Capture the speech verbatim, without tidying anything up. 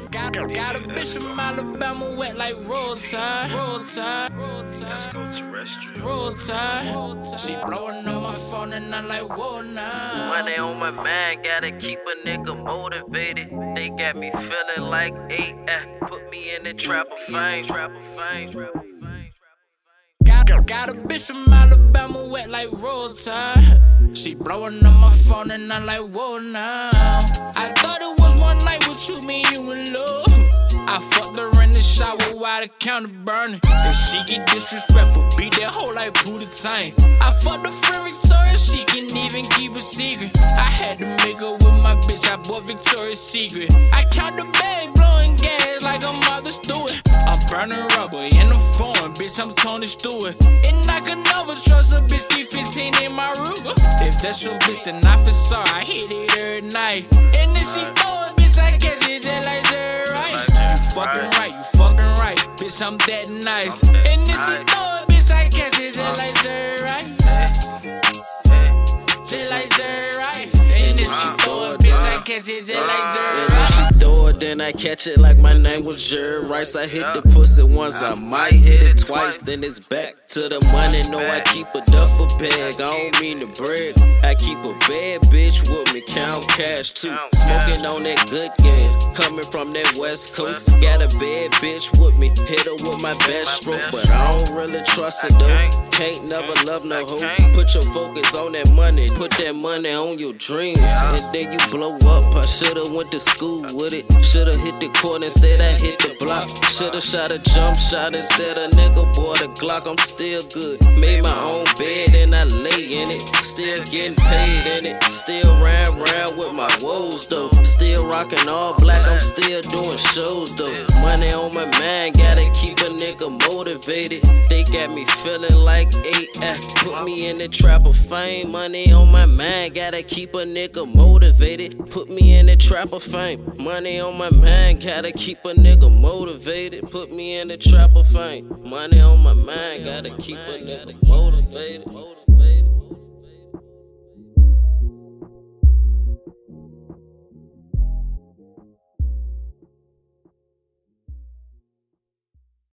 Got, got a bitch from Alabama wet like roll tide, roll tide, roll tide, roll tide. She blowing on my phone and I'm like, whoa, nah. Money on my mind, gotta keep a nigga motivated. They got me feeling like A F. Put me in the trap of fame, trap of fame, trap of fame. Got, got a bitch from Alabama wet like roll tide. She blowing on my phone and I'm like, whoa, nah. I thought it was one night with you, me and you in love. I fucked her in the shower while the counter burning. If she get disrespectful, beat that hoe like Buddha Tang. I fucked her friend Victoria, she can even keep a secret. I had to make her with my bitch, I bought Victoria's Secret. I count the bag, blowing gas like I'm Martha Stewart. I'm burning rubber in the phone, bitch, I'm Tony Stewart. And I can never trust a bitch, keep fifteen in my Ruger. If that's your bitch, then I feel sorry, I hit it every night. And if she throw it, bitch, I catch it just like Jerry Rice. You fucking right, you fucking right, bitch, I'm that nice. And if she throw it, bitch, I catch it just like Jerry Rice. Just like Jerry Rice. And if she throw it, bitch, I catch it just like Jerry Rice. Then I catch it like my name was Jerry Rice. I hit the pussy once, I might hit it twice. Then it's back to the money. No, I keep a duffel bag, I don't mean to brag. I keep a bad bitch with me, count cash too. Smoking on that good gas, coming from that west coast. Got a bad bitch with me, hit her with my best stroke. But I don't really trust her though, can't never love no hoe. Put your focus on that money, put that money on your dreams. And then you blow up, I should've went to school with it. Should've hit the court instead I hit the block. Should've shot a jump shot instead of nigga bought a Glock. I'm still good. Made my own bed and I lay in it. Still getting paid in it. Still round round with my woes though. Still rocking all black. I'm still doing shows though. Money on my mind, gotta keep a nigga motivated. They got me feeling like A F. Put me in the trap of fame. Money on my mind, gotta keep a nigga motivated. Put me in the trap of fame. Money on my mind, gotta keep a nigga motivated. Put me in the trap of fame. Money on my mind, gotta keep a nigga motivated.